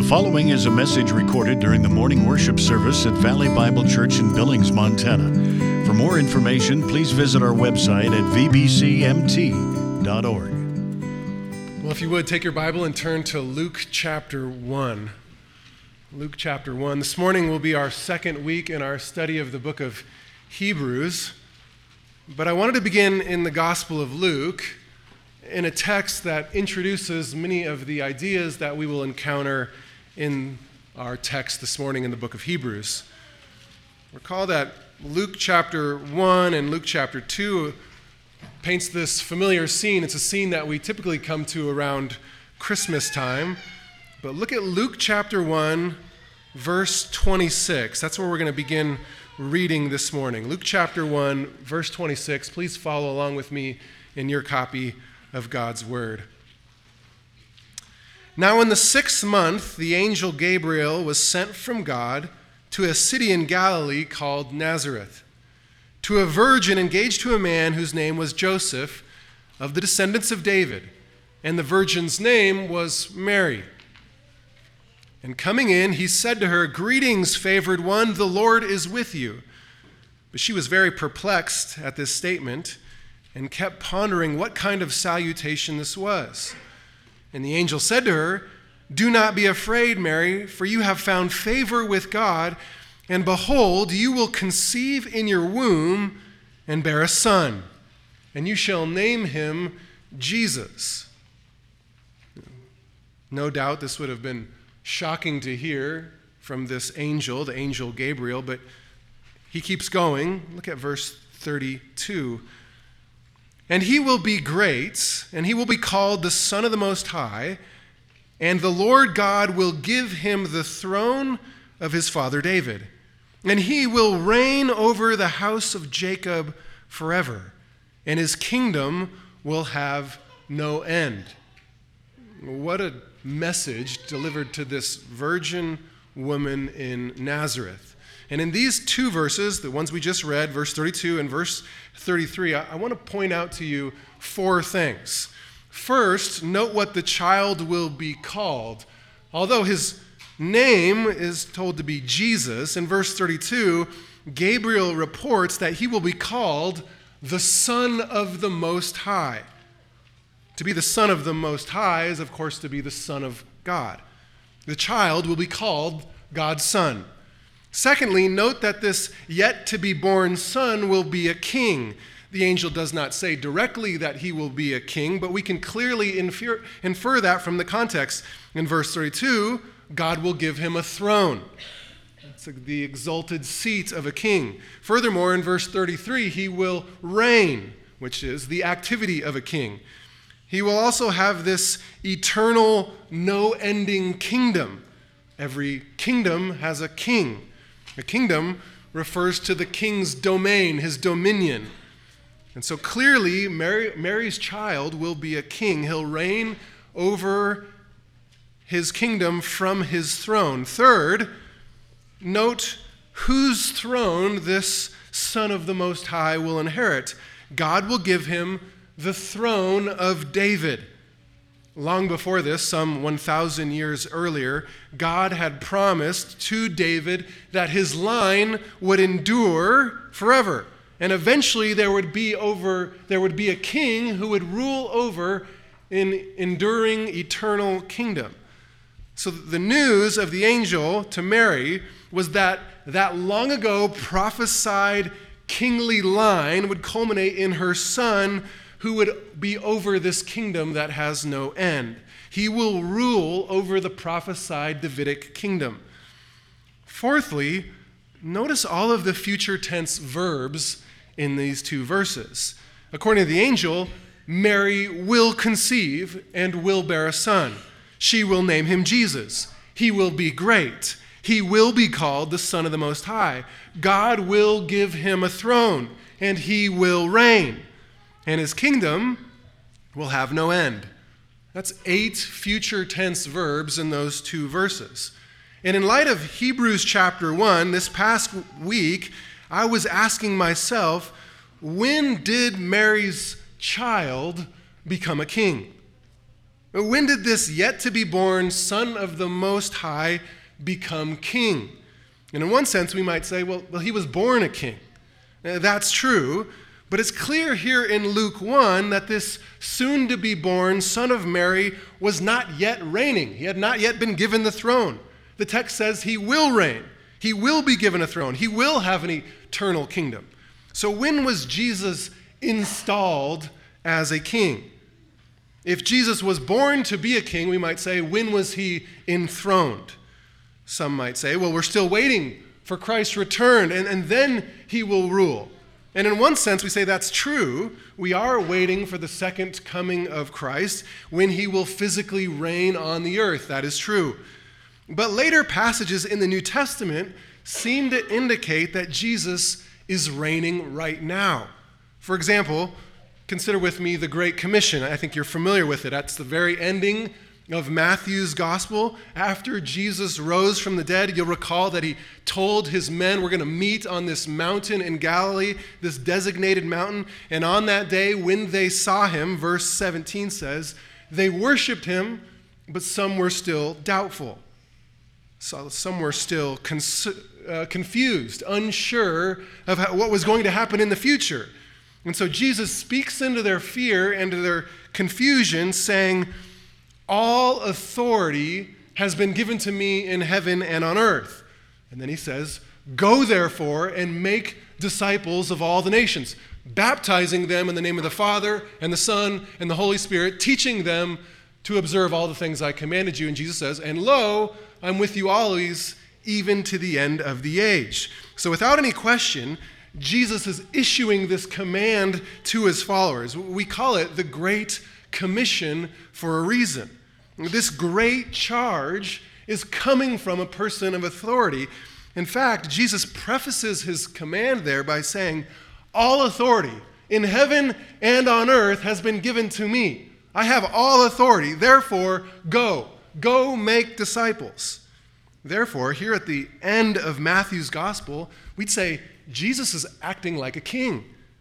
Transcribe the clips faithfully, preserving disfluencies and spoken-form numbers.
following is a message recorded during the morning worship service at Valley Bible Church in Billings, Montana. For more information, please visit our website at v b c m t dot org. Well, if you would, take your Bible and turn to Luke chapter one. Luke chapter one. This morning will be our second week in our study of the book of Hebrews. But I wanted to begin in the Gospel of Luke, in a text that introduces many of the ideas that we will encounter in our text this morning in the book of Hebrews. Recall that Luke chapter one and Luke chapter two paints this familiar scene. It's a scene that we typically come to around Christmas time. But look at Luke chapter one, verse twenty-six. That's where we're going to begin reading this morning. Luke chapter one, verse twenty-six. Please follow along with me in your copy of God's word. Now in the sixth month, the angel Gabriel was sent from God to a city in Galilee called Nazareth, to a virgin engaged to a man whose name was Joseph, of the descendants of David, and the virgin's name was Mary. And coming in, he said to her, "Greetings, favored one, the Lord is with you." But she was very perplexed at this statement and kept pondering what kind of salutation this was. And the angel said to her, "Do not be afraid, Mary, for you have found favor with God, and behold, you will conceive in your womb and bear a son, and you shall name him Jesus." No doubt this would have been shocking to hear from this angel, the angel Gabriel, but he keeps going. Look at verse thirty-two. "And he will be great, and he will be called the Son of the Most High, and the Lord God will give him the throne of his father David. And he will reign over the house of Jacob forever, and his kingdom will have no end." What a message delivered to this virgin woman in Nazareth. And in these two verses, the ones we just read, verse thirty-two and verse thirty-three, I, I want to point out to you four things. First, note what the child will be called. Although his name is told to be Jesus, in verse thirty-two, Gabriel reports that he will be called the Son of the Most High. To be the Son of the Most High is, of course, to be the Son of God. The child will be called God's Son. Secondly, note that this yet-to-be-born son will be a king. The angel does not say directly that he will be a king, but we can clearly infer, infer that from the context. In verse thirty-two, God will give him a throne. It's the exalted seat of a king. Furthermore, in verse thirty-three, he will reign, which is the activity of a king. He will also have this eternal, no-ending kingdom. Every kingdom has a king. A kingdom refers to the king's domain, his dominion. And so clearly, Mary, Mary's child will be a king. He'll reign over his kingdom from his throne. Third, note whose throne this Son of the Most High will inherit. God will give him the throne of David. Long before this, some one thousand years earlier, God had promised to David that his line would endure forever. And eventually there would be over there would be a king who would rule over an enduring eternal kingdom. So the news of the angel to Mary was that that long ago prophesied kingly line would culminate in her son, who would be over this kingdom that has no end. He will rule over the prophesied Davidic kingdom. Fourthly, notice all of the future tense verbs in these two verses. According to the angel, Mary will conceive and will bear a son. She will name him Jesus. He will be great. He will be called the Son of the Most High. God will give him a throne, and he will reign. And his kingdom will have no end. That's eight future tense verbs in those two verses. And in light of Hebrews chapter one, this past week, I was asking myself, when did Mary's child become a king? When did this yet-to-be-born Son of the Most High become king? And in one sense, we might say, well, well, he was born a king. Uh, that's true, but it's clear here in Luke one that this soon-to-be-born Son of Mary was not yet reigning. He had not yet been given the throne. The text says he will reign. He will be given a throne. He will have an eternal kingdom. So when was Jesus installed as a king? If Jesus was born to be a king, we might say, when was he enthroned? Some might say, well, we're still waiting for Christ's return, and, and then he will rule. And in one sense, we say that's true. We are waiting for the second coming of Christ when he will physically reign on the earth. That is true. But later passages in the New Testament seem to indicate that Jesus is reigning right now. For example, consider with me the Great Commission. I think you're familiar with it. That's the very ending of Matthew's gospel. After Jesus rose from the dead, you'll recall that he told his men, we're going to meet on this mountain in Galilee, this designated mountain. And on that day, when they saw him, verse seventeen says, they worshiped him, but some were still doubtful. So some were still cons- uh, confused, unsure of how, what was going to happen in the future. And so Jesus speaks into their fear and to their confusion, saying, all authority has been given to me in heaven and on earth. And then he says, go therefore and make disciples of all the nations, baptizing them in the name of the Father and the Son and the Holy Spirit, teaching them to observe all the things I commanded you. And Jesus says, and lo, I'm with you always, even to the end of the age. So without any question, Jesus is issuing this command to his followers. We call it the Great Commission for a reason. This great charge is coming from a person of authority. In fact, Jesus prefaces his command there by saying, all authority in heaven and on earth has been given to me. I have all authority. Therefore, go. Go make disciples. Therefore, here at the end of Matthew's gospel, we'd say Jesus is acting like a king.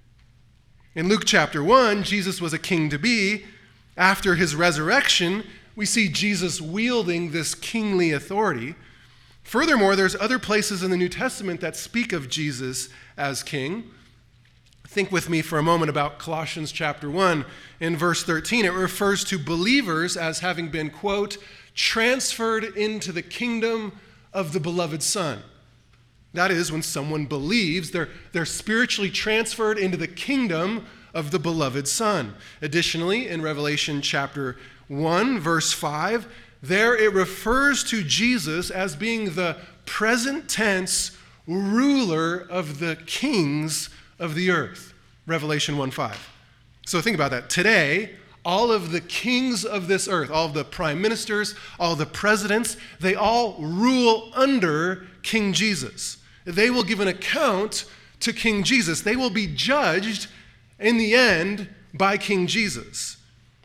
In Luke chapter one, Jesus was a king to be. After his resurrection, we see Jesus wielding this kingly authority. Furthermore, there's other places in the New Testament that speak of Jesus as king. Think with me for a moment about Colossians chapter one. In verse thirteen, it refers to believers as having been, quote, transferred into the kingdom of the beloved Son. That is, when someone believes, they're, they're spiritually transferred into the kingdom of the beloved Son. Additionally, in Revelation chapter one, verse five, there it refers to Jesus as being the present tense ruler of the kings of the earth. Revelation one five. So think about that. Today, all of the kings of this earth, all of the prime ministers, all the presidents, they all rule under King Jesus. They will give an account to King Jesus. They will be judged in the end by King Jesus.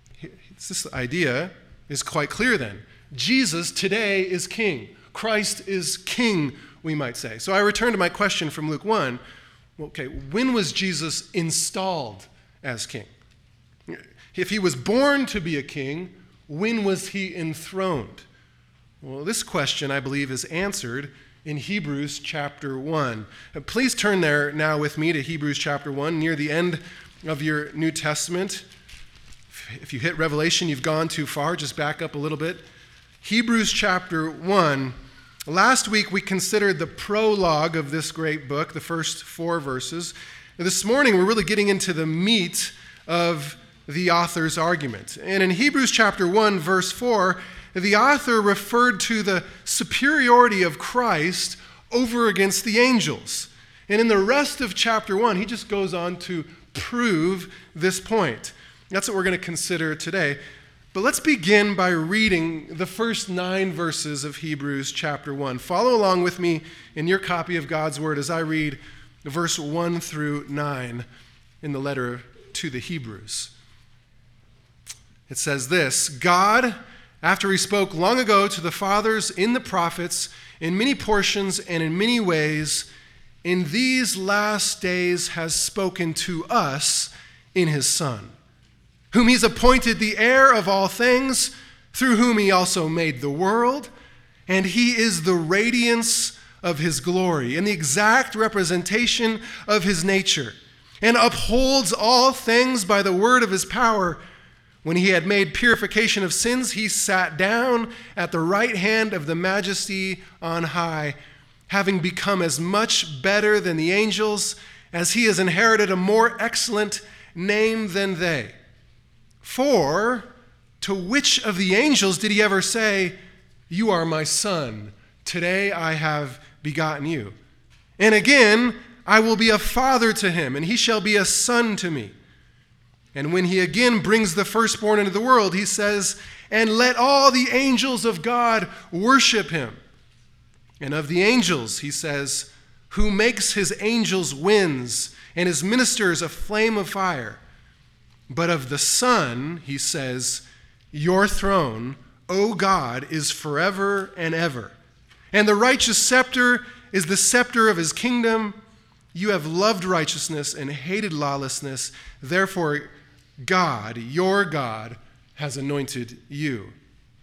This idea is quite clear then. Jesus today is king. Christ is king, we might say. So I return to my question from Luke one. Okay, when was Jesus installed as king? If he was born to be a king, when was he enthroned? Well, this question, I believe, is answered in Hebrews chapter one. Please turn there now with me to Hebrews chapter one, near the end of your New Testament. If you hit Revelation, you've gone too far. Just back up a little bit. Hebrews chapter one. Last week, we considered the prologue of this great book, the first four verses. This morning, we're really getting into the meat of the author's argument. And in Hebrews chapter one, verse four, the author referred to the superiority of Christ over against the angels. And in the rest of chapter one, he just goes on to prove this point. That's what we're going to consider today. But let's begin by reading the first nine verses of Hebrews chapter one. Follow along with me in your copy of God's Word as I read verse one through nine in the letter to the Hebrews. It says this: God, after he spoke long ago to the fathers in the prophets, in many portions and in many ways, in these last days has spoken to us in his Son, whom he's appointed the heir of all things, through whom he also made the world, and he is the radiance of his glory and the exact representation of his nature, and upholds all things by the word of his power. When he had made purification of sins, he sat down at the right hand of the Majesty on high, having become as much better than the angels, as he has inherited a more excellent name than they. For to which of the angels did he ever say, "You are my son, today I have begotten you"? And again, "I will be a father to him, and he shall be a son to me." And when he again brings the firstborn into the world, he says, "And let all the angels of God worship him." And of the angels, he says, "Who makes his angels winds, and his ministers a flame of fire." But of the Son, he says, "Your throne, O God, is forever and ever. And the righteous scepter is the scepter of his kingdom. You have loved righteousness and hated lawlessness. Therefore, God, your God, has anointed you."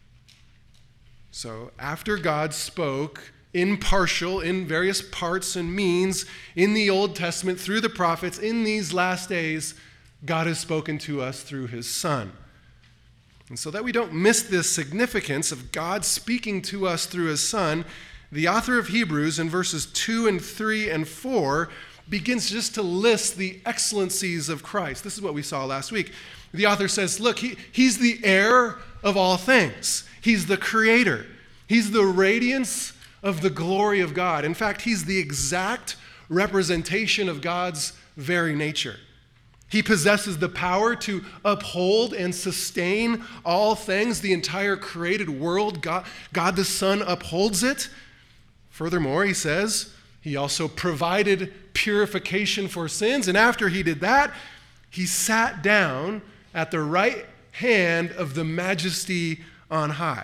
So after God spoke impartial in various parts and means in the Old Testament through the prophets, in these last days, God has spoken to us through his Son. And so that we don't miss the significance of God speaking to us through his Son, the author of Hebrews in verses two and three and four begins just to list the excellencies of Christ. This is what we saw last week. The author says, look, he, he's the heir of all things. He's the creator. He's the radiance of the glory of God. In fact, he's the exact representation of God's very nature. He possesses the power to uphold and sustain all things, the entire created world. God, God the Son upholds it. Furthermore, he says, he also provided purification for sins. And after he did that, he sat down at the right hand of the Majesty on high.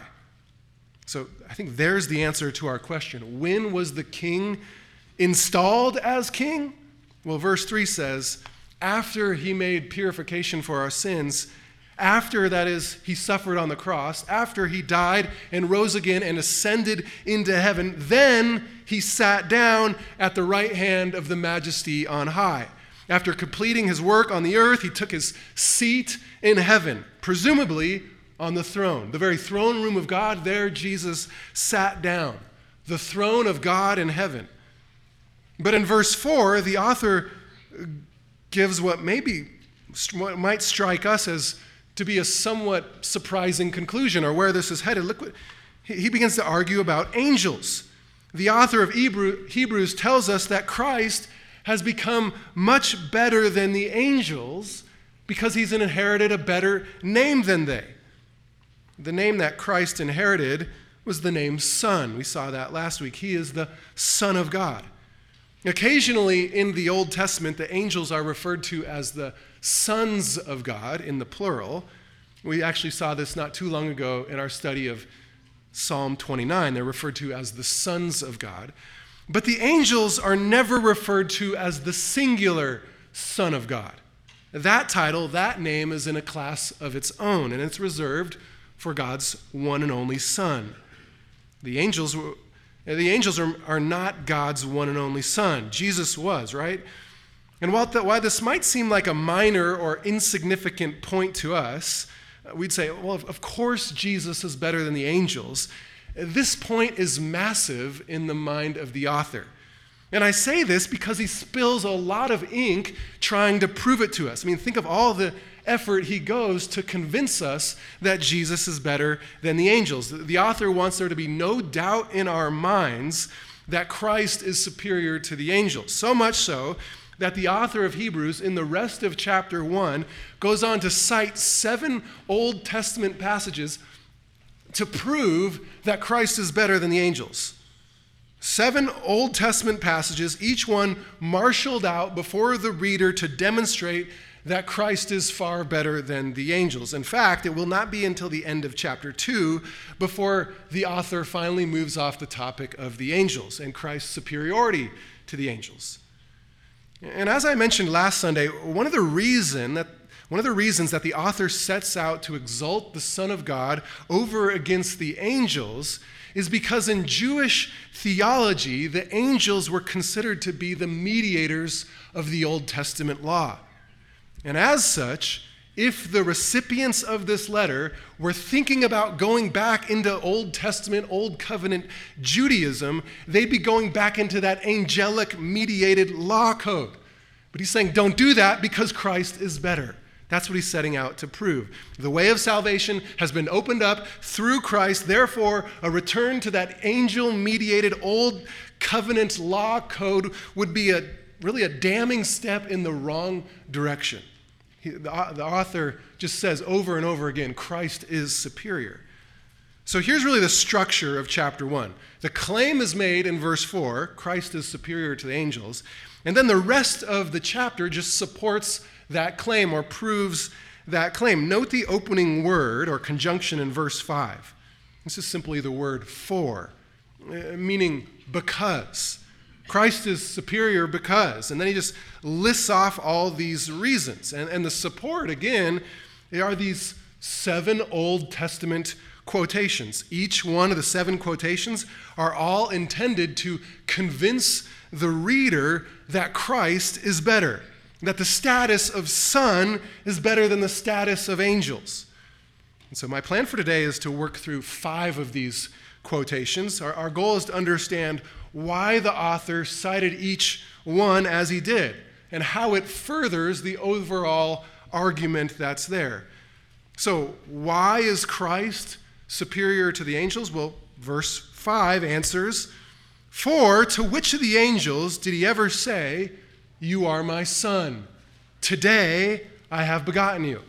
So I think there's the answer to our question. When was the king installed as king? Well, verse three says, after he made purification for our sins, after, that is, he suffered on the cross, after he died and rose again and ascended into heaven, then he sat down at the right hand of the Majesty on high. After completing his work on the earth, he took his seat in heaven, presumably on the throne. The very throne room of God, there Jesus sat down, the throne of God in heaven. But in verse four, the author gives what maybe what might strike us as to be a somewhat surprising conclusion, or where this is headed. Look what he begins to argue about angels. The author of Hebrews tells us that Christ has become much better than the angels because he's inherited a better name than they. The name that Christ inherited was the name Son. We saw that last week. He is the Son of God. Occasionally in the Old Testament, the angels are referred to as the sons of God in the plural. We actually saw this not too long ago in our study of Psalm twenty-nine. They're referred to as the sons of God. But the angels are never referred to as the singular Son of God. That title, that name is in a class of its own, and it's reserved for God's one and only Son. The angels were The angels are, are not God's one and only Son. Jesus was, right? And while, the, while this might seem like a minor or insignificant point to us, we'd say, well, of, of course Jesus is better than the angels. This point is massive in the mind of the author. And I say this because he spills a lot of ink trying to prove it to us. I mean, think of all the effort he goes to convince us that Jesus is better than the angels. The author wants there to be no doubt in our minds that Christ is superior to the angels. So much so that the author of Hebrews, in the rest of chapter one, goes on to cite seven Old Testament passages to prove that Christ is better than the angels. Seven Old Testament passages, each one marshaled out before the reader to demonstrate that Christ is far better than the angels. In fact, it will not be until the end of chapter two before the author finally moves off the topic of the angels and Christ's superiority to the angels. And as I mentioned last Sunday, one of the reason that One of the reasons that the author sets out to exalt the Son of God over against the angels is because in Jewish theology, the angels were considered to be the mediators of the Old Testament law. And as such, if the recipients of this letter were thinking about going back into Old Testament, Old Covenant Judaism, they'd be going back into that angelic mediated law code. But he's saying, don't do that because Christ is better. That's what he's setting out to prove. The way of salvation has been opened up through Christ. Therefore, a return to that angel-mediated Old Covenant law code would be a really a damning step in the wrong direction. He, the, the author just says over and over again, Christ is superior. So here's really the structure of chapter one. The claim is made in verse four, Christ is superior to the angels. And then the rest of the chapter just supports that claim or proves that claim. Note the opening word or conjunction in verse five. This is simply the word for, meaning because. Christ is superior because. And then he just lists off all these reasons. And, and the support, again, they are these seven Old Testament quotations. Each one of the seven quotations are all intended to convince the reader that Christ is better, that the status of son is better than the status of angels. And so my plan for today is to work through five of these quotations. Our, our goal is to understand why the author cited each one as he did and how it furthers the overall argument that's there. So why is Christ superior to the angels? Well, verse five answers, for to which of the angels did he ever say, you are my son, today I have begotten you?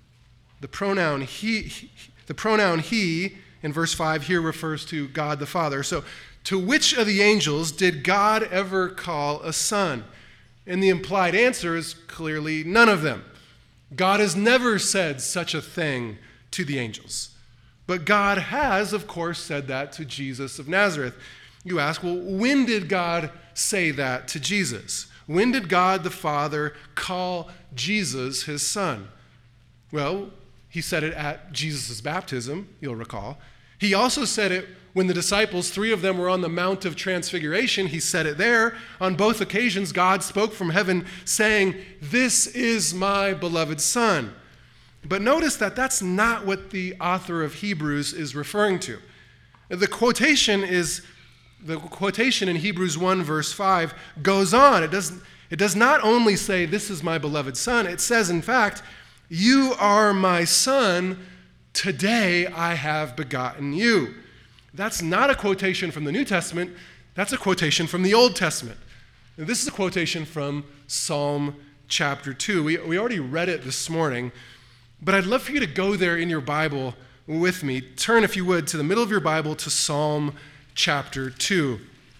The pronoun he, he the pronoun he in verse five here refers to God the Father. So to which of the angels did God ever call a son? And the implied answer is clearly none of them. God has never said such a thing to the angels. But God has, of course, said that to Jesus of Nazareth. You ask, well, when did God say that to Jesus? When did God the Father call Jesus his son? Well, he said it at Jesus' baptism, you'll recall. He also said it when the disciples, three of them were on the Mount of Transfiguration. He said it there. On both occasions, God spoke from heaven saying, this is my beloved son. But notice that that's not what the author of Hebrews is referring to. The quotation is, the quotation in Hebrews one verse five goes on. It doesn't, it does not only say, this is my beloved son. It says, in fact, you are my son, today I have begotten you. That's not a quotation from the New Testament. That's a quotation from the Old Testament. And this is a quotation from Psalm chapter two. We, we already read it this morning, but I'd love for you to go there in your Bible with me. Turn, if you would, to the middle of your Bible to Psalm chapter two.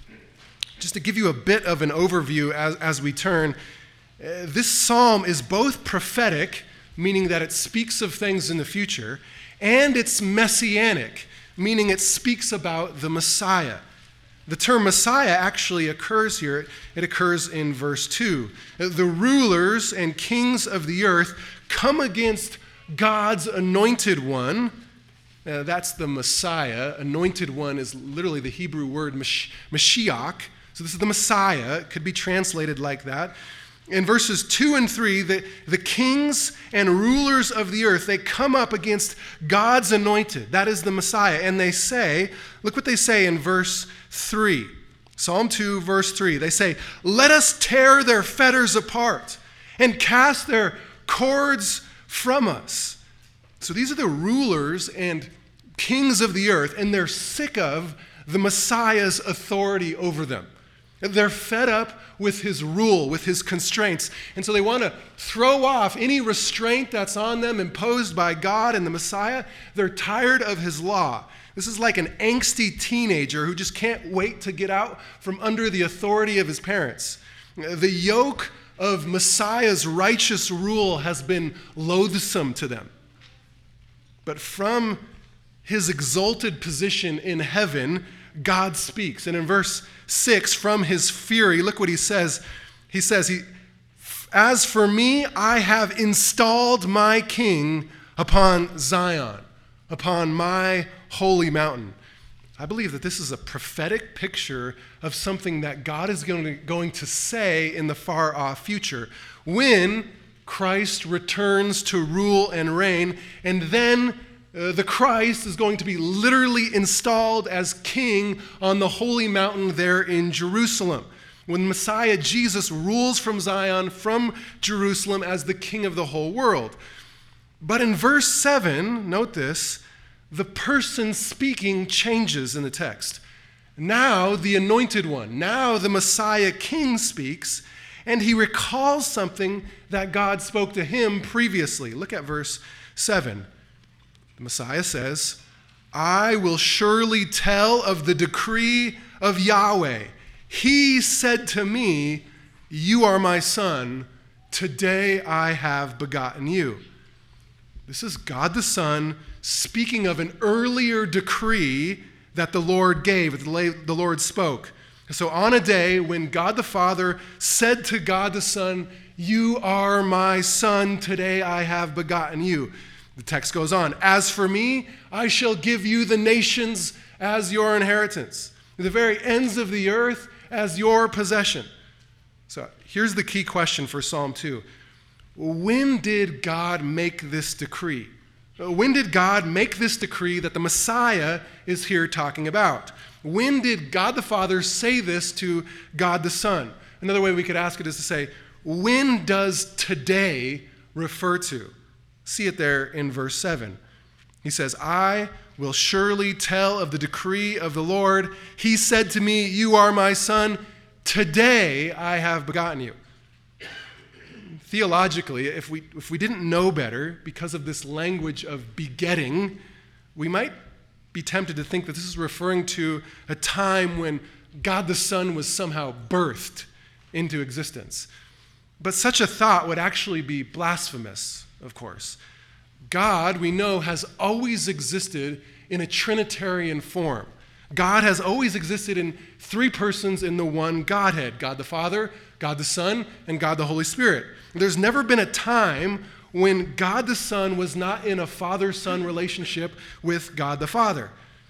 Just to give you a bit of an overview as, as we turn, uh, this psalm is both prophetic, meaning that it speaks of things in the future, and it's messianic, meaning it speaks about the Messiah. The term Messiah actually occurs here. It occurs in verse two. The rulers and kings of the earth come against God's anointed one. Uh, that's the Messiah. Anointed one is literally the Hebrew word Mashiach. So this is the Messiah. It could be translated like that. In verses two and three, the, the kings and rulers of the earth, they come up against God's anointed. That is the Messiah. And they say, look what they say in verse three. Psalm two, verse three. They say, let us tear their fetters apart and cast their cords from us. So these are the rulers and kings of the earth, and they're sick of the Messiah's authority over them. They're fed up with his rule, with his constraints. And so they want to throw off any restraint that's on them imposed by God and the Messiah. They're tired of his law. This is like an angsty teenager who just can't wait to get out from under the authority of his parents. The yoke of Messiah's righteous rule has been loathsome to them. But from his exalted position in heaven, God speaks. And in verse six, from his fury, look what he says. He says, he, As for me, I have installed my king upon Zion, upon my holy mountain. I believe that this is a prophetic picture of something that God is going to, going to say in the far-off future when Christ returns to rule and reign, and then uh, the Christ is going to be literally installed as king on the holy mountain there in Jerusalem, when Messiah Jesus rules from Zion, from Jerusalem, as the king of the whole world. But in verse seven, note this, the person speaking changes in the text. Now the anointed one, now the Messiah king speaks, and he recalls something that God spoke to him previously. Look at verse seven. The Messiah says, I will surely tell of the decree of Yahweh. He said to me, you are my son, today I have begotten you. This is God the Son speaking of an earlier decree that the Lord gave, the Lord spoke. So on a day when God the Father said to God the Son, you are my son, today I have begotten you. The text goes on, as for me, I shall give you the nations as your inheritance, the very ends of the earth as your possession. So here's the key question for Psalm two. When did God make this decree? When did God make this decree that the Messiah is here talking about? When did God the Father say this to God the Son? Another way we could ask it is to say, when does today refer to? See it there in verse seven. He says, I will surely tell of the decree of the Lord. He said to me, you are my son. Today I have begotten you. Theologically, if we, if we didn't know better because of this language of begetting, we might be tempted to think that this is referring to a time when God the Son was somehow birthed into existence. But such a thought would actually be blasphemous, of course. God, we know, has always existed in a Trinitarian form. God has always existed in three persons in the one Godhead, God the Father, God the Son, and God the Holy Spirit. There's never been a time when God the Son was not in a father-son relationship with God the Father.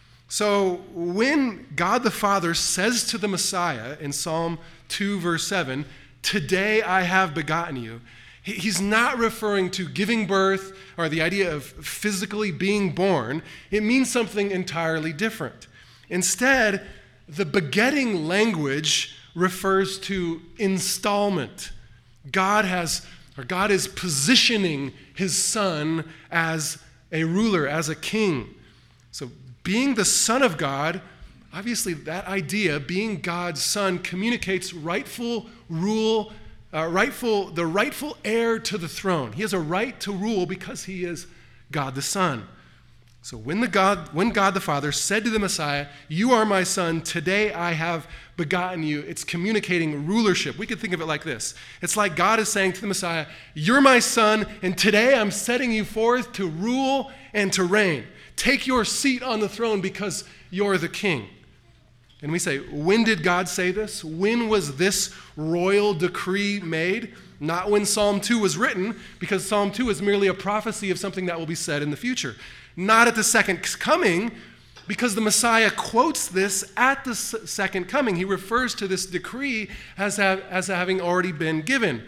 So when God the Father says to the Messiah in Psalm two, verse seven, today I have begotten you, he's not referring to giving birth or the idea of physically being born. It means something entirely different. Instead, the begetting language refers to installment. God has, or God is positioning his son as a ruler, as a king. So being the Son of God, obviously that idea, being God's son, communicates rightful rule, uh, rightful, the rightful heir to the throne. He has a right to rule because he is God the Son. So when, the God, when God the Father said to the Messiah, you are my son, today I have begotten you, it's communicating rulership. We could think of it like this. It's like God is saying to the Messiah, you're my son, and today I'm setting you forth to rule and to reign. Take your seat on the throne because you're the king. And we say, when did God say this? When was this royal decree made? Not when Psalm two was written, because Psalm two is merely a prophecy of something that will be said in the future. Not at the second coming, because the Messiah quotes this at the second coming. He refers to this decree as, ha- as having already been given.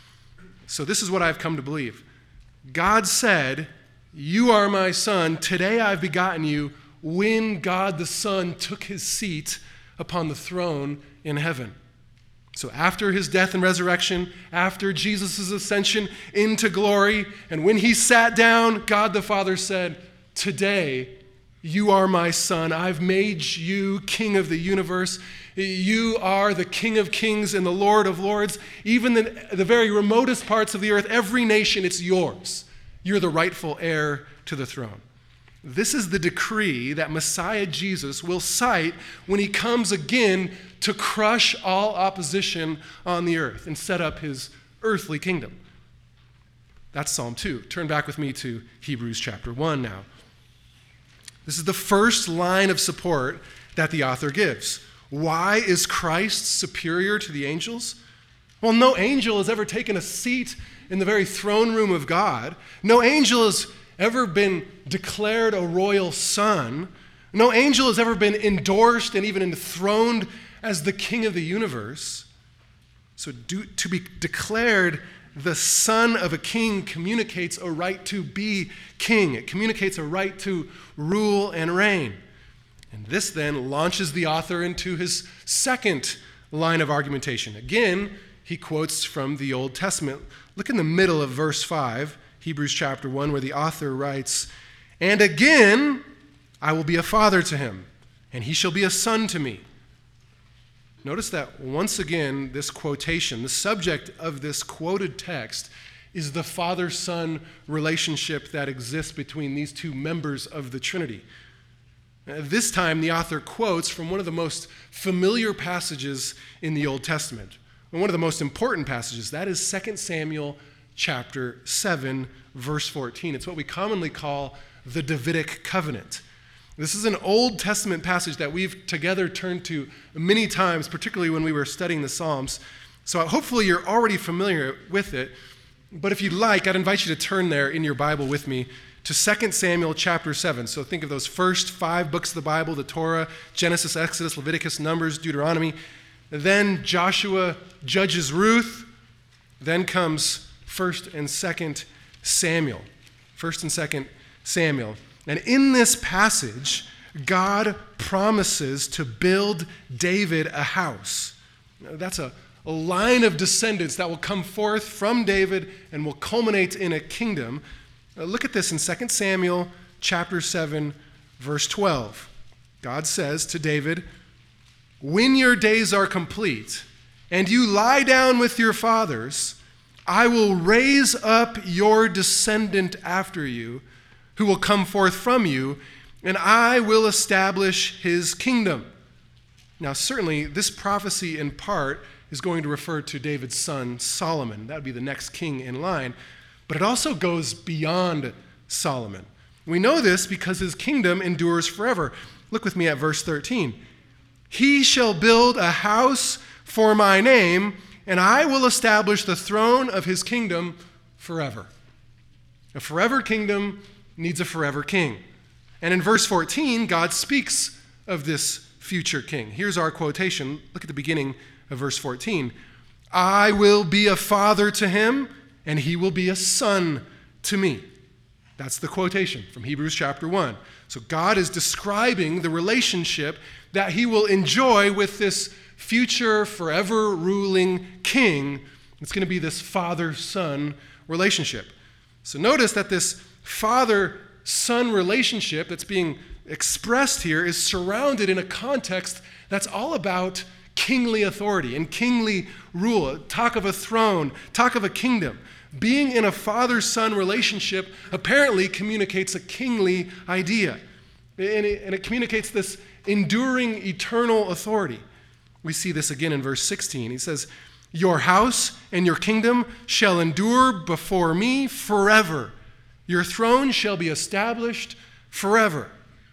So this is what I've come to believe. God said, you are my son, today I've begotten you, when God the Son took his seat upon the throne in heaven. So after his death and resurrection, after Jesus' ascension into glory, and when he sat down, God the Father said, today you are my son. I've made you king of the universe. You are the King of kings and the Lord of lords. Even the, the very remotest parts of the earth, every nation, it's yours. You're the rightful heir to the throne. This is the decree that Messiah Jesus will cite when he comes again to crush all opposition on the earth and set up his earthly kingdom. That's Psalm two. Turn back with me to Hebrews chapter one now. This is the first line of support that the author gives. Why is Christ superior to the angels? Well, no angel has ever taken a seat in the very throne room of God. No angel has ever been declared a royal son. No angel has ever been endorsed and even enthroned as the king of the universe. So do, to be declared the son of a king communicates a right to be king. It communicates a right to rule and reign. And this then launches the author into his second line of argumentation. Again, he quotes from the Old Testament. Look in the middle of verse five, Hebrews chapter one, where the author writes, "And again, I will be a father to him, and he shall be a son to me." Notice that once again, this quotation, the subject of this quoted text is the father-son relationship that exists between these two members of the Trinity. This time, the author quotes from one of the most familiar passages in the Old Testament, and one of the most important passages. That is Second Samuel chapter seven, verse fourteen. It's what we commonly call the Davidic covenant. This is an Old Testament passage that we've together turned to many times, particularly when we were studying the Psalms. So hopefully you're already familiar with it. But if you'd like, I'd invite you to turn there in your Bible with me to Second Samuel chapter seven. So think of those first five books of the Bible, the Torah, Genesis, Exodus, Leviticus, Numbers, Deuteronomy. Then Joshua, Judges, Ruth. Then comes First and Second Samuel. First and Second Samuel. And in this passage, God promises to build David a house. That's a, a line of descendants that will come forth from David and will culminate in a kingdom. Uh, look at this in Second Samuel chapter seven, verse twelve. God says to David, "When your days are complete and you lie down with your fathers, I will raise up your descendant after you, who will come forth from you, and I will establish his kingdom." Now, certainly, this prophecy in part is going to refer to David's son, Solomon. That would be the next king in line. But it also goes beyond Solomon. We know this because his kingdom endures forever. Look with me at verse thirteen. "He shall build a house for my name, and I will establish the throne of his kingdom forever." A forever kingdom needs a forever king. And in verse fourteen, God speaks of this future king. Here's our quotation. Look at the beginning of verse fourteen. "I will be a father to him, and he will be a son to me." That's the quotation from Hebrews chapter one. So God is describing the relationship that he will enjoy with this future, forever ruling king. It's going to be this father-son relationship. So notice that this father-son relationship that's being expressed here is surrounded in a context that's all about kingly authority and kingly rule. Talk of a throne, talk of a kingdom. Being in a father-son relationship apparently communicates a kingly idea. And it, and it communicates this enduring eternal authority. We see this again in verse sixteen. He says, "Your house and your kingdom shall endure before me forever. Your throne shall be established forever."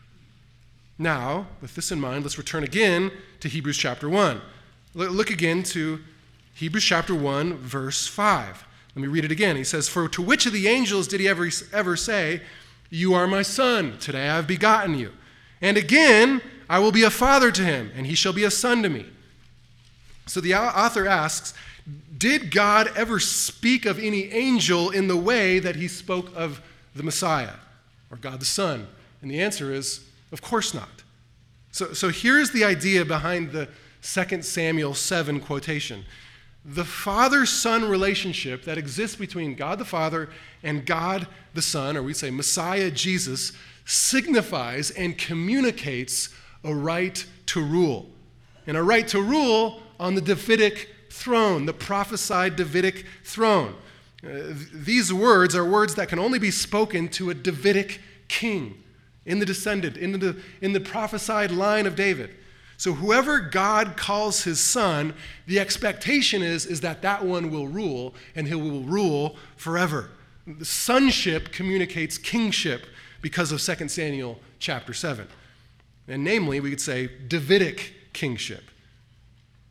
Now, with this in mind, let's return again to Hebrews chapter one. Look again to Hebrews chapter one, verse five. Let me read it again. He says, "For to which of the angels did he ever, ever say, 'You are my son, today I have begotten you'? And again, I will be a father to him, and he shall be a son to me." So the author asks, did God ever speak of any angel in the way that he spoke of the Messiah, or God the Son? And the answer is, of course not. So, so here's the idea behind the Second Samuel seven quotation. The father-son relationship that exists between God the Father and God the Son, or we say Messiah Jesus, signifies and communicates a right to rule. And a right to rule on the Davidic throne, the prophesied Davidic throne. Uh, th- these words are words that can only be spoken to a Davidic king, in the descendant, in the, in the prophesied line of David. So whoever God calls his son, the expectation is, is that that one will rule, and he will rule forever. The sonship communicates kingship because of Second Samuel chapter seven. And namely, we could say Davidic kingship.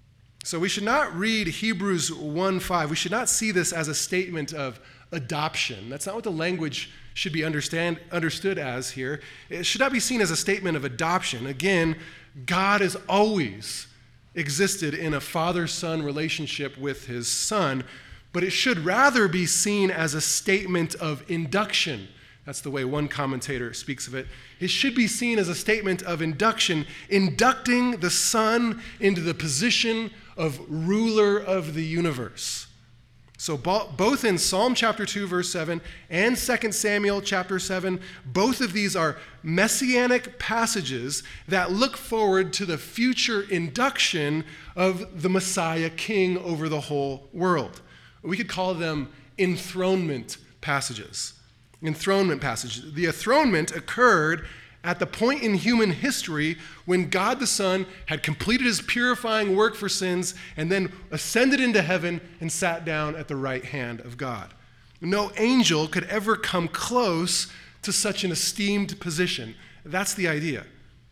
So we should not read Hebrews one five. We should not see this as a statement of adoption. That's not what the language should be understand, understood as here. It should not be seen as a statement of adoption. Again, God has always existed in a father-son relationship with his son, but it should rather be seen as a statement of induction. That's the way one commentator speaks of it. It should be seen as a statement of induction, inducting the Son into the position of ruler of the universe. So both in Psalm chapter two, verse seven, and Second Samuel chapter seven, both of these are messianic passages that look forward to the future induction of the Messiah king over the whole world. We could call them enthronement passages. Enthronement passage. The enthronement occurred at the point in human history when God the Son had completed his purifying work for sins and then ascended into heaven and sat down at the right hand of God. No angel could ever come close to such an esteemed position. That's the idea.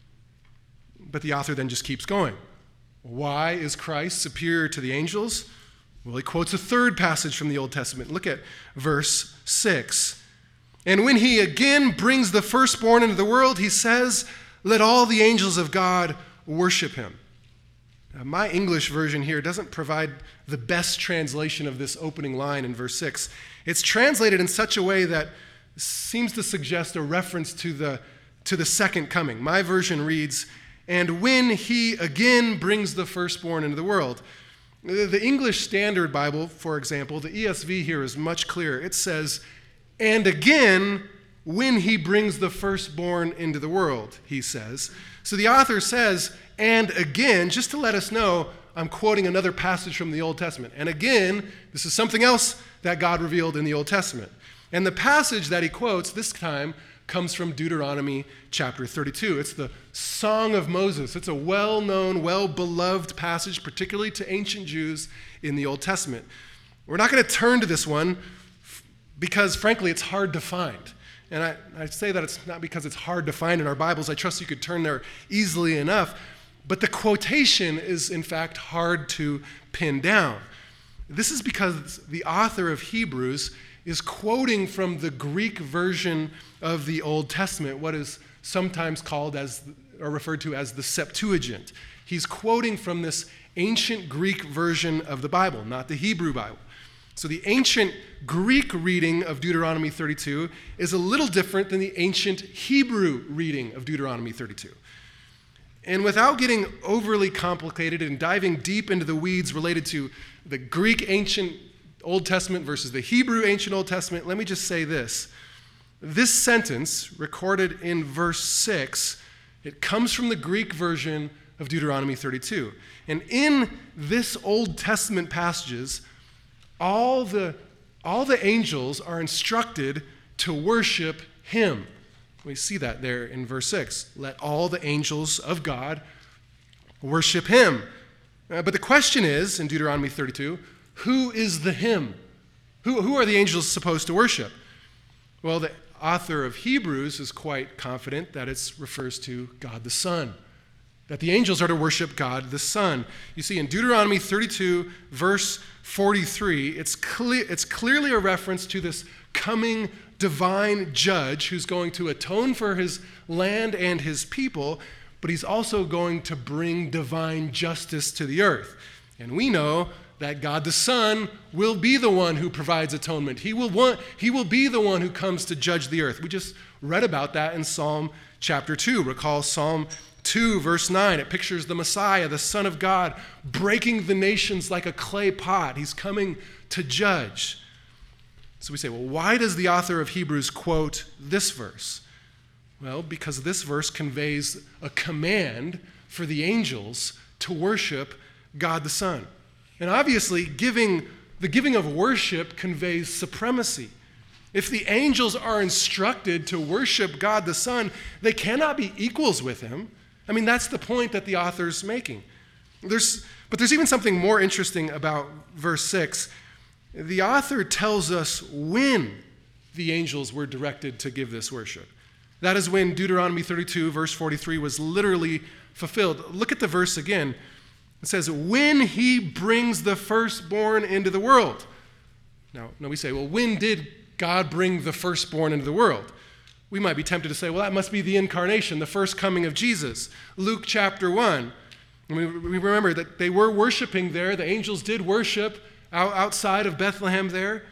But the author then just keeps going. Why is Christ superior to the angels? Well, he quotes a third passage from the Old Testament. Look at verse six. And when he again brings the firstborn into the world, he says, let all the angels of God worship him. Now, my English version here doesn't provide the best translation of this opening line in verse six. It's translated in such a way that seems to suggest a reference to the, to the second coming. My version reads, and when he again brings the firstborn into the world. The English Standard Bible, for example, the E S V here is much clearer. It says, and again, when he brings the firstborn into the world, he says. So the author says, and again, just to let us know, I'm quoting another passage from the Old Testament. And again, this is something else that God revealed in the Old Testament. And the passage that he quotes this time comes from Deuteronomy chapter thirty-two. It's the Song of Moses. It's a well-known, well-beloved passage, particularly to ancient Jews in the Old Testament. We're not going to turn to this one because, frankly, it's hard to find. And I, I say that it's not because it's hard to find in our Bibles. I trust you could turn there easily enough. But the quotation is, in fact, hard to pin down. This is because the author of Hebrews is quoting from the Greek version of the Old Testament, what is sometimes called as, or referred to as the Septuagint. He's quoting from this ancient Greek version of the Bible, not the Hebrew Bible. So the ancient Greek reading of Deuteronomy thirty-two is a little different than the ancient Hebrew reading of Deuteronomy thirty-two. And without getting overly complicated and diving deep into the weeds related to the Greek ancient Old Testament versus the Hebrew ancient Old Testament, let me just say this. This sentence, recorded in verse six, it comes from the Greek version of Deuteronomy thirty-two. And in this Old Testament passages, all the, all the angels are instructed to worship him. We see that there in verse six. Let all the angels of God worship him. Uh, but the question is, in Deuteronomy thirty-two, who is the him? Who, who are the angels supposed to worship? Well, the author of Hebrews is quite confident that it refers to God the Son, that the angels are to worship God the Son. You see, in Deuteronomy thirty-two, verse forty-three, it's, clear, it's clearly a reference to this coming divine judge who's going to atone for his land and his people, but he's also going to bring divine justice to the earth. And we know that God the Son will be the one who provides atonement. He will, want, he will be the one who comes to judge the earth. We just read about that in Psalm chapter two. Recall Psalm two, verse nine. It pictures the Messiah, the Son of God, breaking the nations like a clay pot. He's coming to judge. So we say, well, why does the author of Hebrews quote this verse? Well, because this verse conveys a command for the angels to worship God the Son. And obviously, giving, the giving of worship conveys supremacy. If the angels are instructed to worship God the Son, they cannot be equals with him. I mean, that's the point that the author's making. There's, but there's even something more interesting about verse six. The author tells us when the angels were directed to give this worship. That is when Deuteronomy thirty-two, verse forty-three, was literally fulfilled. Look at the verse again. It says, when he brings the firstborn into the world. Now, now we say, well, when did God bring the firstborn into the world? We might be tempted to say, well, that must be the incarnation, the first coming of Jesus. Luke chapter one. And we, we remember that they were worshiping there. The angels did worship out, outside of Bethlehem there.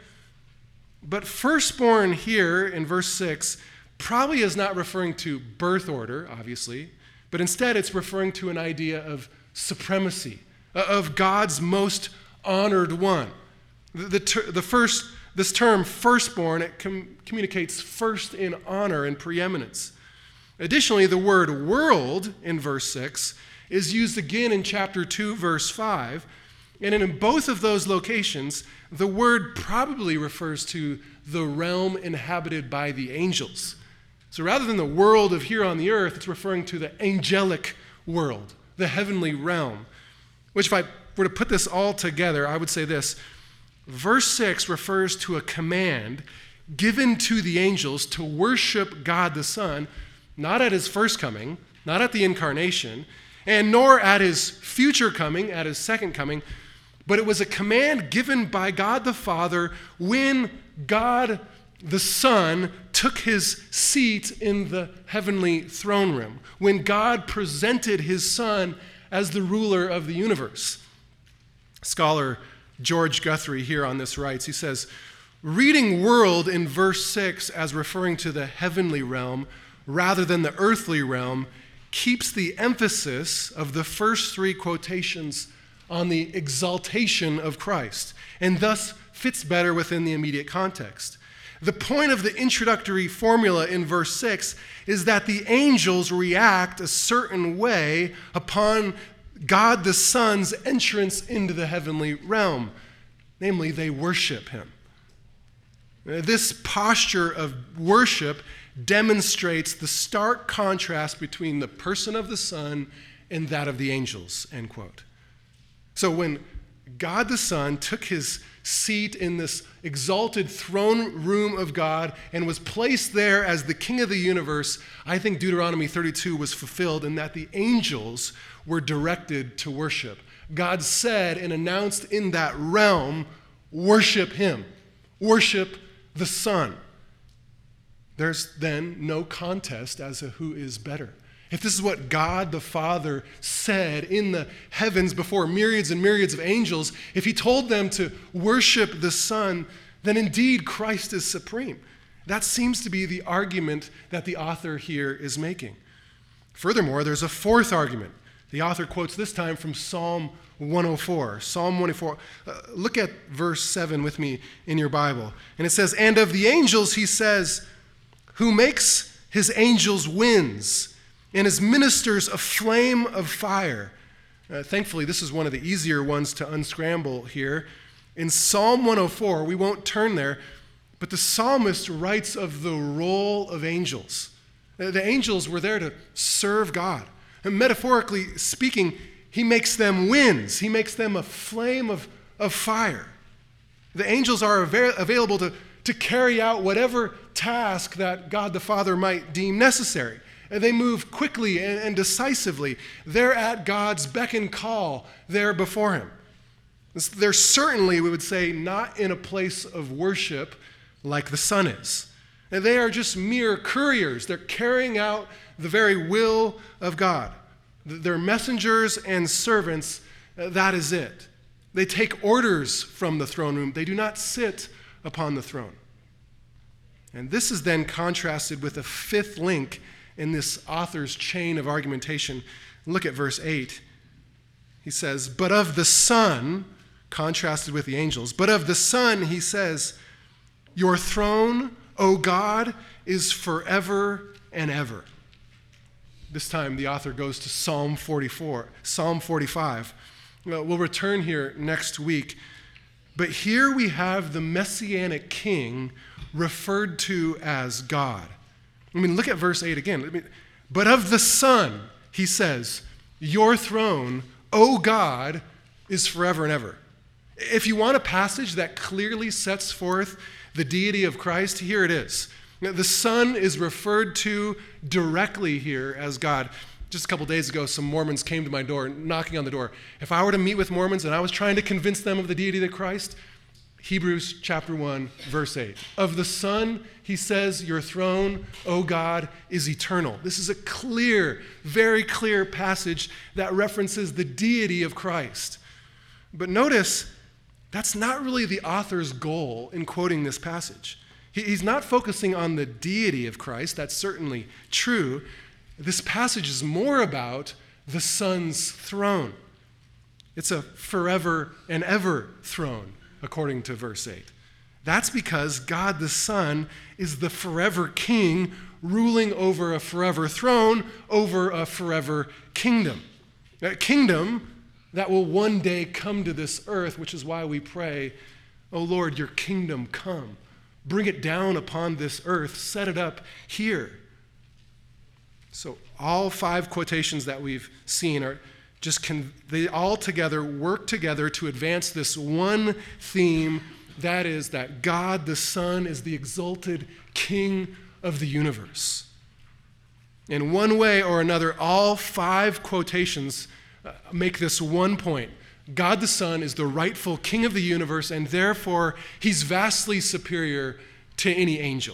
But firstborn here in verse six probably is not referring to birth order, obviously, but instead it's referring to an idea of supremacy, of God's most honored one. The, the, ter- the first, this term, firstborn, it com- communicates first in honor and preeminence. Additionally, the word world in verse six is used again in chapter two, verse five, and in both of those locations, the word probably refers to the realm inhabited by the angels. So rather than the world of here on the earth, it's referring to the angelic world, the heavenly realm. Which, if I were to put this all together, I would say this. Verse six refers to a command given to the angels to worship God the Son, not at his first coming, not at the incarnation, and nor at his future coming, at his second coming, but it was a command given by God the Father when God the Son took his seat in the heavenly throne room, when God presented his Son as the ruler of the universe. Scholar George Guthrie here on this writes, he says, reading world in verse six as referring to the heavenly realm rather than the earthly realm keeps the emphasis of the first three quotations on the exaltation of Christ, and thus fits better within the immediate context. The point of the introductory formula in verse six is that the angels react a certain way upon God the Son's entrance into the heavenly realm. Namely, they worship him. This posture of worship demonstrates the stark contrast between the person of the Son and that of the angels, end quote. So when God the Son took his seat in this exalted throne room of God and was placed there as the King of the universe, I think Deuteronomy thirty-two was fulfilled in that the angels were directed to worship. God said and announced in that realm, worship him, worship the Son. There's then no contest as to who is better. If this is what God the Father said in the heavens before myriads and myriads of angels, if he told them to worship the Son, then indeed Christ is supreme. That seems to be the argument that the author here is making. Furthermore, there's a fourth argument. The author quotes this time from Psalm one oh four. Psalm one oh four. Uh, look at verse seven with me in your Bible. And it says, and of the angels he says, who makes his angels winds, and his ministers a flame of fire. Uh, thankfully, this is one of the easier ones to unscramble here. In Psalm one oh four, we won't turn there, but the psalmist writes of the role of angels. Uh, the angels were there to serve God. And metaphorically speaking, he makes them winds. He makes them a flame of, of fire. The angels are av- available to, to carry out whatever task that God the Father might deem necessary. And they move quickly and, and decisively. They're at God's beck and call there before him. They're certainly, we would say, not in a place of worship like the Son is. And they are just mere couriers. They're carrying out the very will of God. They're messengers and servants. That is it. They take orders from the throne room. They do not sit upon the throne. And this is then contrasted with a fifth link in this author's chain of argumentation. Look at verse eight. He says, but of the Son, contrasted with the angels, but of the Son, he says, your throne, O God, is forever and ever. This time the author goes to Psalm forty-four, Psalm forty-five. Well, we'll return here next week. But here we have the Messianic King referred to as God. I mean, look at verse eight again. I mean, but of the Son, he says, your throne, O God, is forever and ever. If you want a passage that clearly sets forth the deity of Christ, here it is. The Son is referred to directly here as God. just a couple days ago, some Mormons came to my door, knocking on the door. If I were to meet with Mormons and I was trying to convince them of the deity of Christ, Hebrews chapter one, verse eight. Of the Son, he says, your throne, O God, is eternal. This is a clear, very clear passage that references the deity of Christ. But notice, that's not really the author's goal in quoting this passage. He, he's not focusing on the deity of Christ. That's certainly true. This passage is more about the Son's throne. It's a forever and ever throne, according to verse eight. That's because God the Son is the forever king ruling over a forever throne, over a forever kingdom. A kingdom that will one day come to this earth, which is why we pray, oh Lord, your kingdom come. Bring it down upon this earth. Set it up here. So all five quotations that we've seen are just, con- they all together work together to advance this one theme, that is that God the Son is the exalted King of the universe. In one way or another, all five quotations uh, make this one point. God the Son is the rightful King of the universe, and therefore he's vastly superior to any angel.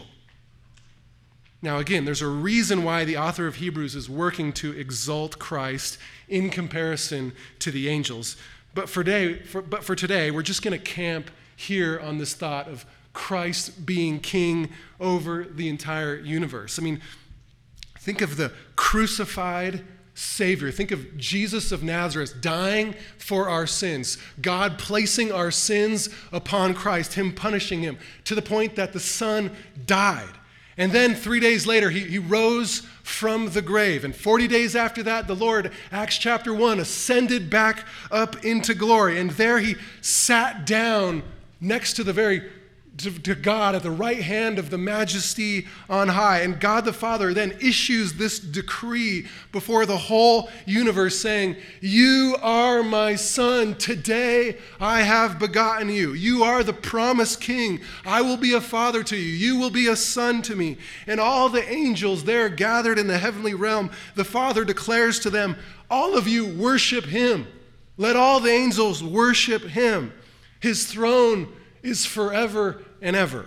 Now again, there's a reason why the author of Hebrews is working to exalt Christ in comparison to the angels. But for today, for, but for today we're just going to camp here on this thought of Christ being king over the entire universe. I mean, think of the crucified Savior. Think of Jesus of Nazareth dying for our sins, God placing our sins upon Christ, him punishing him to the point that the Son died. And then three days later, he, he rose from the grave. And forty days after that, the Lord, Acts chapter one, ascended back up into glory. And there he sat down next to the very To, to God at the right hand of the majesty on high. And God the Father then issues this decree before the whole universe saying, you are my Son. Today I have begotten you. You are the promised King. I will be a father to you. You will be a son to me. And all the angels there gathered in the heavenly realm, the Father declares to them, all of you worship him. Let all the angels worship him. His throne is forever and ever.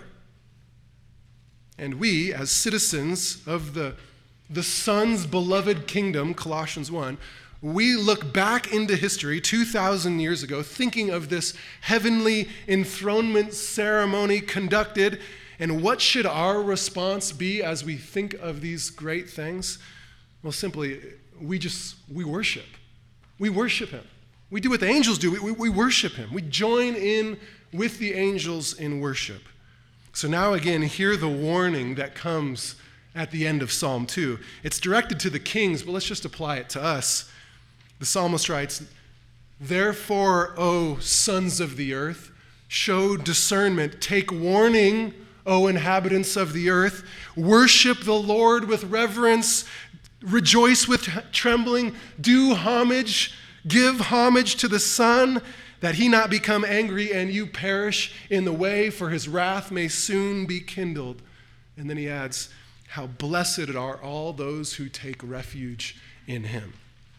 And we, as citizens of the, the Son's beloved kingdom, Colossians one, we look back into history two thousand years ago, thinking of this heavenly enthronement ceremony conducted, and what should our response be as we think of these great things? Well, simply, we just, we worship. We worship him. We do what the angels do. We, we, we worship him. We join in with the angels in worship. So now again, hear the warning that comes at the end of Psalm two. It's directed to the kings, but let's just apply it to us. The psalmist writes, therefore, O sons of the earth, show discernment, take warning, O inhabitants of the earth, worship the Lord with reverence, rejoice with trembling, do homage, give homage to the Son, that he not become angry and you perish in the way, for his wrath may soon be kindled. And then he adds, how blessed are all those who take refuge in him.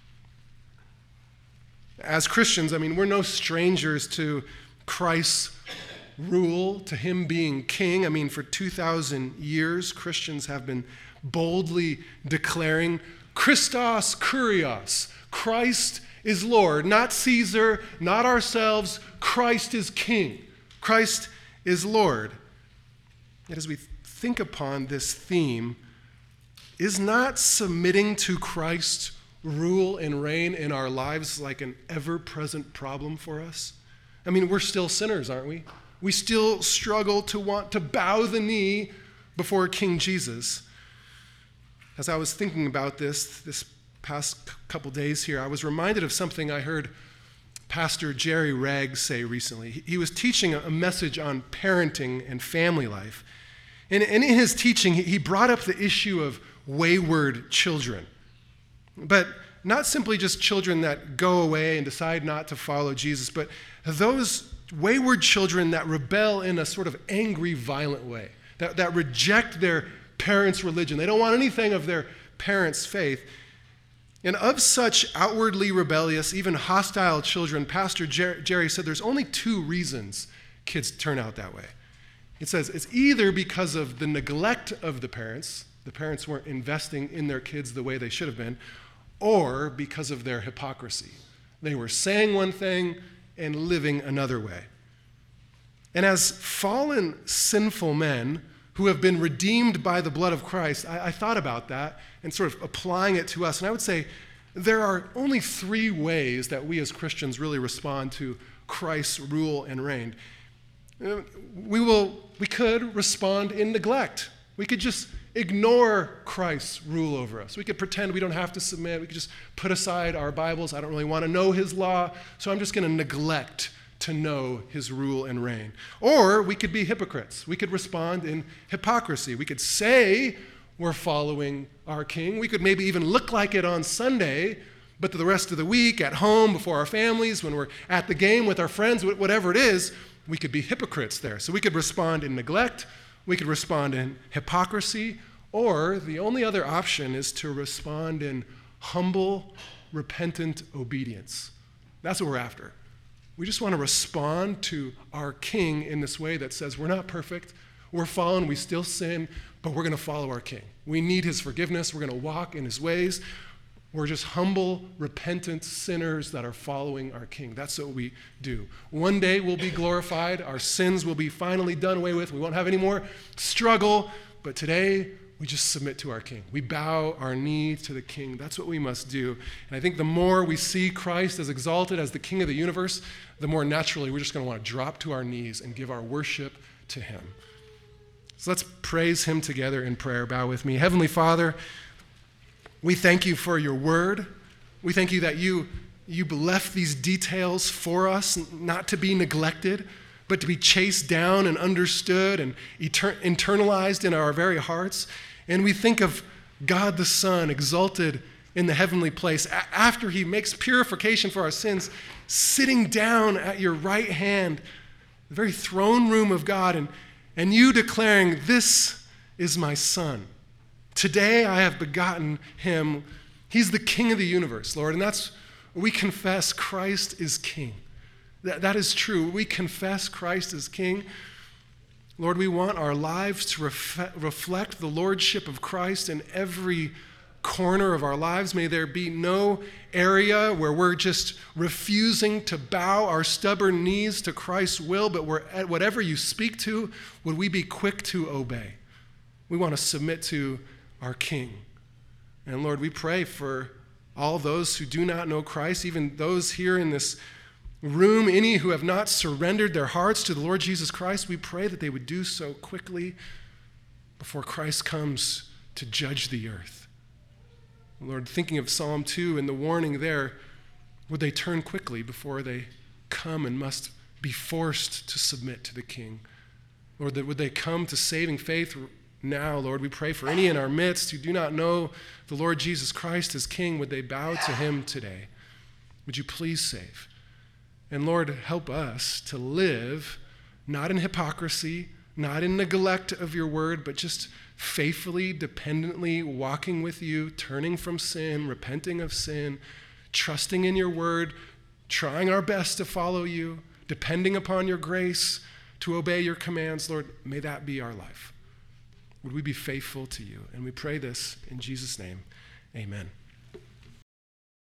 As Christians, I mean, we're no strangers to Christ's rule, to him being king. I mean, for two thousand years, Christians have been boldly declaring, Christos Kurios, Christ is Lord, not Caesar, not ourselves. Christ is King. Christ is Lord. Yet as we think upon this theme, is not submitting to Christ's rule and reign in our lives like an ever-present problem for us? I mean, we're still sinners, aren't we? We still struggle to want to bow the knee before King Jesus. As I was thinking about this, this past couple days here, I was reminded of something I heard Pastor Jerry Ragg say recently. He was teaching a message on parenting and family life. And in his teaching, he brought up the issue of wayward children. But not simply just children that go away and decide not to follow Jesus, but those wayward children that rebel in a sort of angry, violent way, that, that reject their parents' religion. They don't want anything of their parents' faith. And of such outwardly rebellious, even hostile children, Pastor Jer- Jerry said there's only two reasons kids turn out that way. It says it's either because of the neglect of the parents, the parents weren't investing in their kids the way they should have been, or because of their hypocrisy. They were saying one thing and living another way. And as fallen, sinful men who have been redeemed by the blood of Christ, I, I thought about that and sort of applying it to us. And I would say there are only three ways that we as Christians really respond to Christ's rule and reign. We will, we could respond in neglect. We could just ignore Christ's rule over us. We could pretend we don't have to submit. We could just put aside our Bibles. I don't really want to know his law, so I'm just going to neglect to know his rule and reign. Or we could be hypocrites. We could respond in hypocrisy. We could say we're following our king. We could maybe even look like it on Sunday, but the rest of the week, at home, before our families, when we're at the game with our friends, whatever it is, we could be hypocrites there. So we could respond in neglect, we could respond in hypocrisy, or the only other option is to respond in humble, repentant obedience. That's what we're after. We just want to respond to our king in this way that says we're not perfect, we're fallen, we still sin, but we're going to follow our king. We need his forgiveness, we're going to walk in his ways. We're just humble, repentant sinners that are following our king. That's what we do. One day we'll be glorified. Our sins will be finally done away with. We won't have any more struggle. But today, we just submit to our king. We bow our knee to the king. That's what we must do. And I think the more we see Christ as exalted as the king of the universe, the more naturally we're just going to want to drop to our knees and give our worship to him. So let's praise him together in prayer. Bow with me. Heavenly Father, we thank you for your word. We thank you that you, you left these details for us, not to be neglected, but to be chased down and understood and etern- internalized in our very hearts. And we think of God the Son exalted in the heavenly place a- after he makes purification for our sins, sitting down at your right hand, the very throne room of God, and, and you declaring, "This is my Son. Today I have begotten him." He's the King of the universe, Lord, and that's, we confess Christ is King. That, that is true. We confess Christ is King. Lord, we want our lives to ref- reflect the lordship of Christ in every corner of our lives. May there be no area where we're just refusing to bow our stubborn knees to Christ's will, but we're at whatever you speak to, would we be quick to obey? We want to submit to our King. And Lord, we pray for all those who do not know Christ, even those here in this room, any who have not surrendered their hearts to the Lord Jesus Christ. We pray that they would do so quickly before Christ comes to judge the earth. Lord, thinking of Psalm two and the warning there, would they turn quickly before they come and must be forced to submit to the King? Lord, that would they come to saving faith now, Lord? We pray for any in our midst who do not know the Lord Jesus Christ as King. Would they bow to him today? Would you please save? And Lord, help us to live not in hypocrisy, not in neglect of your word, but just faithfully, dependently walking with you, turning from sin, repenting of sin, trusting in your word, trying our best to follow you, depending upon your grace to obey your commands. Lord, may that be our life. Would we be faithful to you? And we pray this in Jesus' name. Amen.